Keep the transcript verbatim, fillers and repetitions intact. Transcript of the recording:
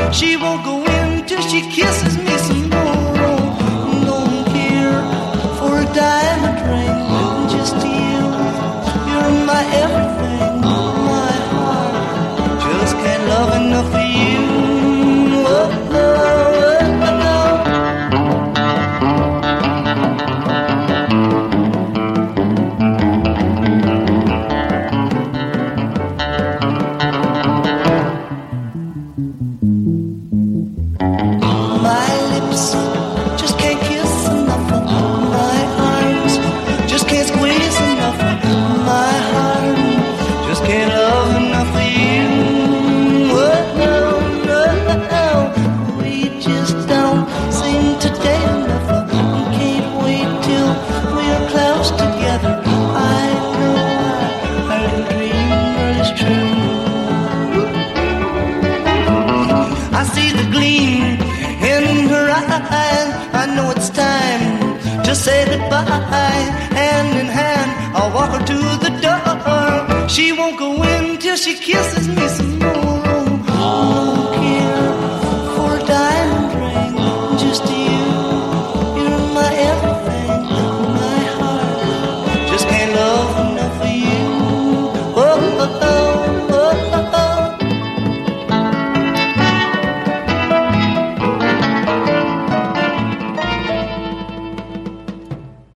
She won't go in till she kisses me some more. Don't care for a diamond ring, just you. You're my everything, my heart. Just can't love enough for you. Oh, oh, oh, oh. My lips just can't kiss enough of my arms, just can't squeeze enough of my heart, just can't love enough for you. Oh, no, no, no. We just don't seem to date enough. Can't wait till we're close together. I know our little dream is true. I see the gleam in her eyes. I know it's time to say goodbye. Hand in hand, I'll walk her to the door. She won't go in till she kisses me some